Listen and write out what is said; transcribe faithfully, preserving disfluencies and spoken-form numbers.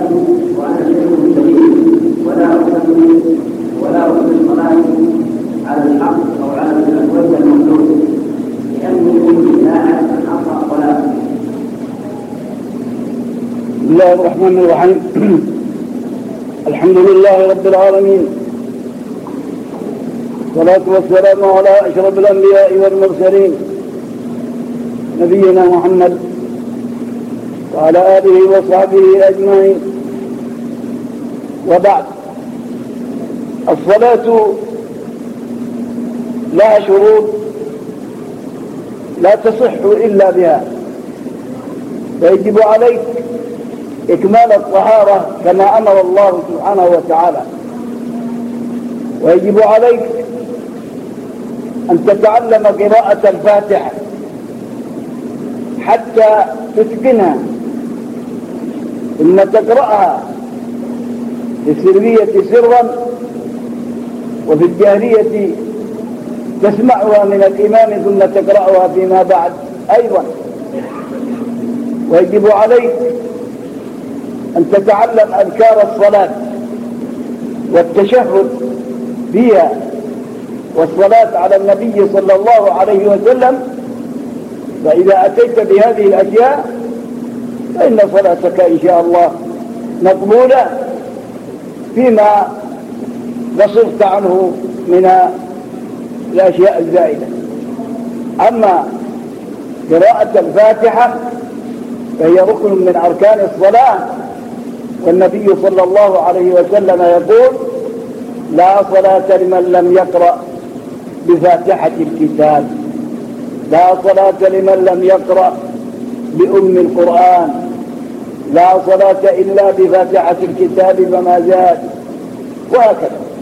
وأنا شيخ كبير ولا أصلي ولا أصلي الصلاة على الحق أو على الوجه المطلوب لأني لا أعرف الحق ولا أصلي. بسم الله الرحمن الرحيم. الحمد لله رب العالمين، والصلاة والسلام على أشرف الأنبياء والمرسلين نبينا محمد وعلى آله وصحبه أجمعين. وبعد، الصلاة لها شروط لا تصح إلا بها، ويجب عليك إكمال الطهارة كما أمر الله سبحانه وتعالى، ويجب عليك أن تتعلم قراءة الفاتحة حتى تتقنها، ثم تقرأها في السرية سرا، وفي الجهرية تسمعها من الإمام ثم تقرأها فيما بعد أيضا. ويجب عليك أن تتعلم أذكار الصلاة والتشهد فيها والصلاة على النبي صلى الله عليه وسلم، فإذا أتيت بهذه الأشياء فإن صلاتك إن شاء الله مقبولة فيما نصرت عنه من الأشياء الزائدة. أما قراءة الفاتحة فهي ركن من أركان الصلاة، والنبي صلى الله عليه وسلم يقول: لا صلاة لمن لم يقرأ بفاتحة الكتاب، لا صلاة لمن لم يقرأ بأم القرآن، لا صلاة إلا بفاتحة الكتاب فما زاد، وهكذا.